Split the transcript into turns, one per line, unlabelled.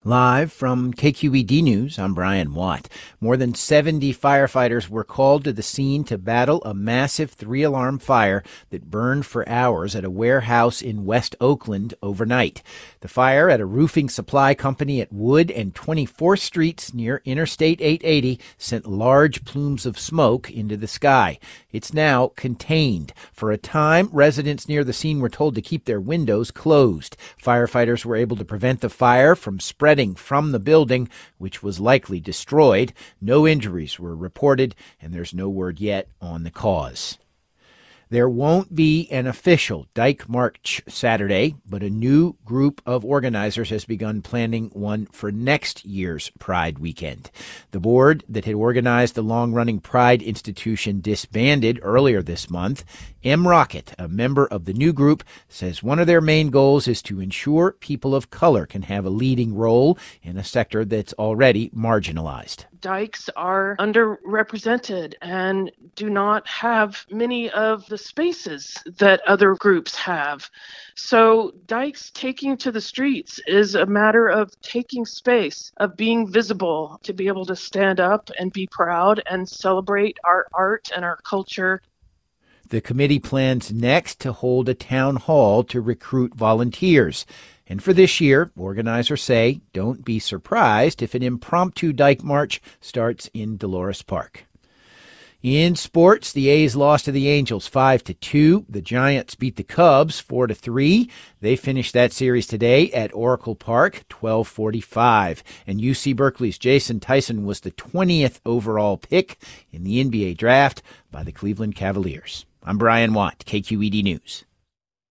Live from KQED News, I'm Brian Watt. More than 70 firefighters were called to the scene to battle a massive three-alarm fire that burned for hours at a warehouse in West Oakland overnight. The fire at a roofing supply company at Wood and 24th Streets near Interstate 880 sent large plumes of smoke into the sky. It's now contained. For a time, residents near the scene were told to keep their windows closed. Firefighters were able to prevent the fire from spreading from the building, which was likely destroyed. No injuries were reported, and there's no word yet on the cause. There won't be an official Dyke March Saturday, but a new group of organizers has begun planning one for next year's Pride weekend. The board that had organized the long-running Pride institution disbanded earlier this month. M. Rocket, a member of the new group, says one of their main goals is to ensure people of color can have a leading role in a sector that's already marginalized.
Dykes are underrepresented and do not have many of the spaces that other groups have. So Dykes taking to the streets is a matter of taking space, of being visible, to be able to stand up and be proud and celebrate our art and our culture.
The committee plans next to hold a town hall to recruit volunteers. And for this year, organizers say, don't be surprised if an impromptu Dyke March starts in Dolores Park. In sports, the A's lost to the Angels 5-2. The Giants beat the Cubs 4-3. They finished that series today at Oracle Park, 12:45. And UC Berkeley's Jason Tyson was the 20th overall pick in the NBA draft by the Cleveland Cavaliers. I'm Brian Watt, KQED News.